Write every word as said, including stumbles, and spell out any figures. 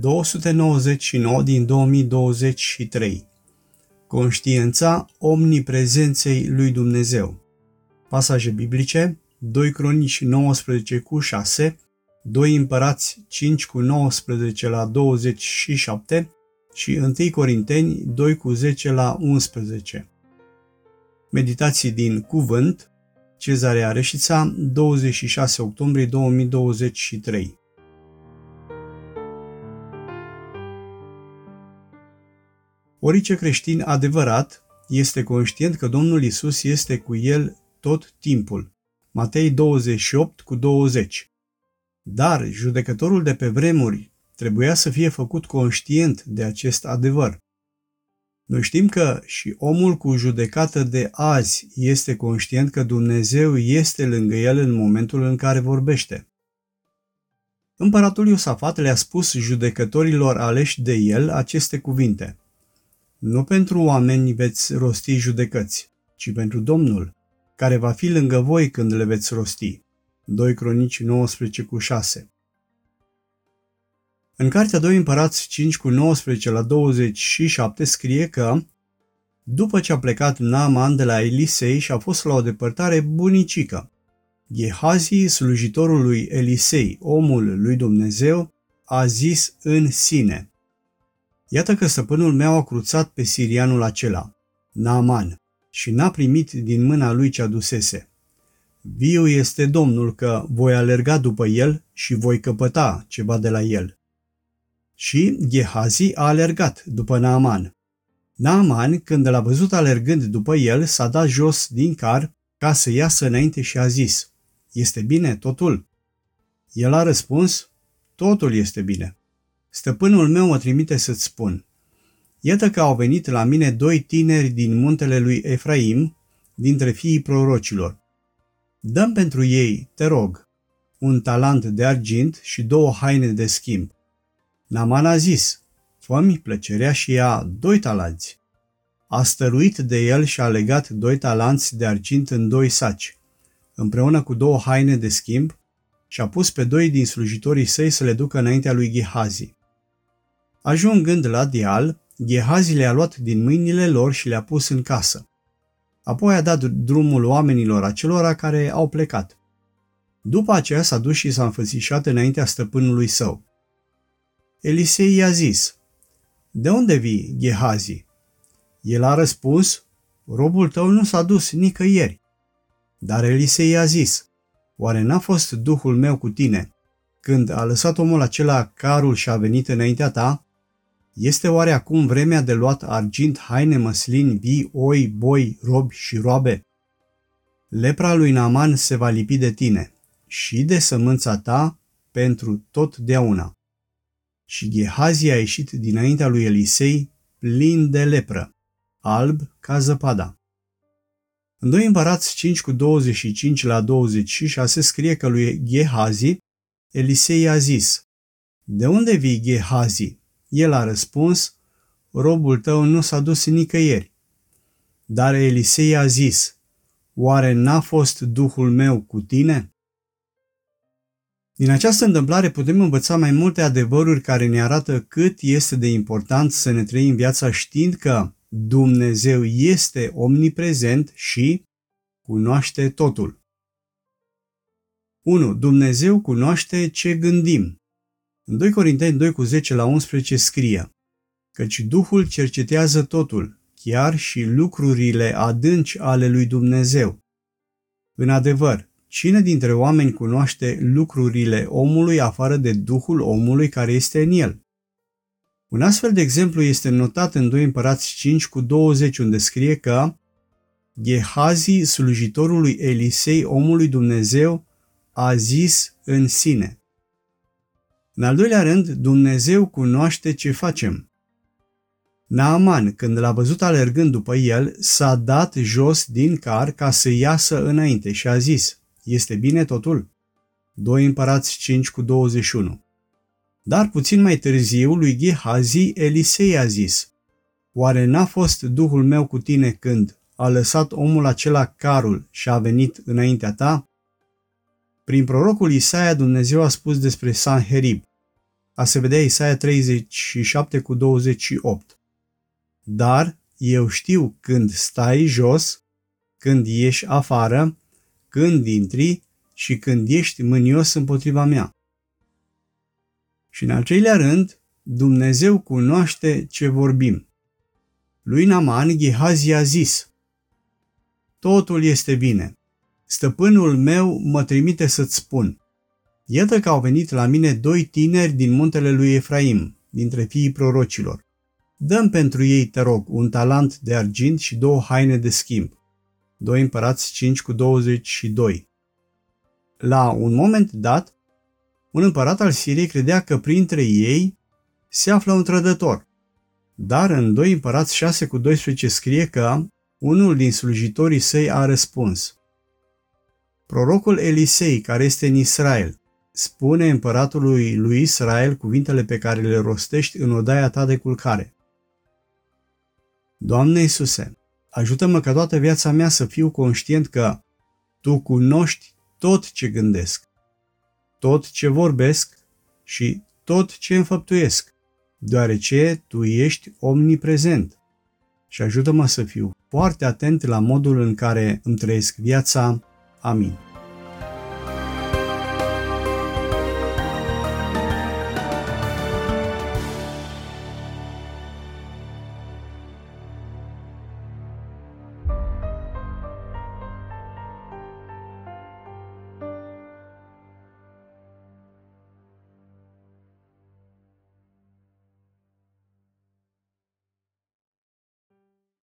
două sute nouăzeci și nouă din două mii douăzeci și trei. Conștiința omniprezenței lui Dumnezeu. Pasaje biblice: doi Cronici nouăsprezece cu șase, doi Împărați cinci cu nouăsprezece la douăzeci și șapte și unu Corinteni doi cu zece la unsprezece. Meditații din Cuvânt, Cezarea Reșița, douăzeci și șase octombrie două mii douăzeci și trei. Orice creștin adevărat este conștient că Domnul Isus este cu el tot timpul. Matei douăzeci și opt cu douăzeci. Dar judecătorul de pe vremuri trebuia să fie făcut conștient de acest adevăr. Noi știm că și omul cu judecată de azi este conștient că Dumnezeu este lângă el în momentul în care vorbește. Împăratul Iosafat le-a spus judecătorilor aleși de el aceste cuvinte: nu pentru oameni veți rosti judecăți, ci pentru Domnul, care va fi lângă voi când le veți rosti. doi Cronici nouăsprezece cu șase. În cartea doi Împărați cinci cu nouăsprezece la douăzeci și șapte scrie că după ce a plecat Naaman de la Elisei și a fost la o depărtare bunicică, Gehazi, slujitorul lui Elisei, omul lui Dumnezeu, a zis în sine: iată că stăpânul meu a cruțat pe sirianul acela, Naaman, și n-a primit din mâna lui ce adusese. Viu este Domnul că voi alerga după el și voi căpăta ceva de la el. Și Gehazi a alergat după Naaman. Naaman, când l-a văzut alergând după el, s-a dat jos din car ca să iasă înainte și a zis: este bine totul? El a răspuns: totul este bine. Stăpânul meu mă trimite să-ți spun: iată că au venit la mine doi tineri din muntele lui Efraim, dintre fiii prorocilor. Dăm pentru ei, te rog, un talent de argint și două haine de schimb. Naaman a zis: fă-mi plăcerea și ia doi talanți. A stăruit de el și a legat doi talanți de argint în doi saci, împreună cu două haine de schimb, și a pus pe doi din slujitorii săi să le ducă înaintea lui Gehazi. Ajungând la deal, Gehazi le-a luat din mâinile lor și le-a pus în casă. Apoi a dat drumul oamenilor acelora care au plecat. După aceea s-a dus și s-a înfățișat înaintea stăpânului său. Elisei i-a zis: de unde vii, Gehazi? El a răspuns: robul tău nu s-a dus nicăieri. Dar Elisei i-a zis: oare n-a fost Duhul meu cu tine când a lăsat omul acela carul și a venit înaintea ta? Este oare acum vremea de luat argint, haine, măslini, vii, oi, boi, robi și roabe? Lepra lui Naaman se va lipi de tine și de sămânța ta pentru totdeauna. Și Gehazi a ieșit dinaintea lui Elisei plin de lepră, alb ca zăpada. În doi Împărați cinci cu douăzeci și cinci la douăzeci și șase scrie că lui Gehazi Elisei a zis: de unde vii, Gehazi? El a răspuns: robul tău nu s-a dus nicăieri. Dar Elisei a zis: oare n-a fost Duhul meu cu tine? Din această întâmplare putem învăța mai multe adevăruri care ne arată cât este de important să ne trăim viața știind că Dumnezeu este omniprezent și cunoaște totul. unu. Dumnezeu cunoaște ce gândim. În doi Corinteni doi cu zece la unsprezece scrie: căci Duhul cercetează totul, chiar și lucrurile adânci ale lui Dumnezeu. În adevăr, cine dintre oameni cunoaște lucrurile omului afară de Duhul omului care este în el? Un astfel de exemplu este notat în doi Împărați cinci cu douăzeci, unde scrie că Gehazi, slujitorul lui Elisei, omul lui Dumnezeu, a zis în sine. În al doilea rând, Dumnezeu cunoaște ce facem. Naaman, când l-a văzut alergând după el, s-a dat jos din car ca să iasă înainte și a zis: este bine totul? doi Împărați cinci cu douăzeci și unu. Dar puțin mai târziu lui Gehazi Elisei a zis: oare n-a fost Duhul meu cu tine când a lăsat omul acela carul și a venit înaintea ta? Prin prorocul Isaia Dumnezeu a spus despre Sanherib: A se vedea Isaia treizeci și șapte cu douăzeci și opt. Dar eu știu când stai jos, când ieși afară, când intri și când ești mânios împotriva mea. Și în al treilea rând, Dumnezeu cunoaște ce vorbim. Lui Naaman, Gehazi a zis: totul este bine. Stăpânul meu mă trimite să-ți spun. Iată că au venit la mine doi tineri din muntele lui Efraim, dintre fiii prorocilor. Dăm pentru ei, te rog, un talent de argint și două haine de schimb. doi Împărați cinci cu douăzeci și doi. La un moment dat, un împărat al Siriei credea că printre ei se află un trădător. Dar în doi Împărați șase cu doisprezece scrie că unul din slujitorii săi a răspuns: prorocul Elisei, care este în Israel, spune împăratului lui Israel cuvintele pe care le rostești în odaia ta de culcare. Doamne Iisuse, ajută-mă ca toată viața mea să fiu conștient că Tu cunoști tot ce gândesc, tot ce vorbesc și tot ce înfăptuiesc, deoarece Tu ești omniprezent. Și ajută-mă să fiu foarte atent la modul în care îmi trăiesc viața. Amin.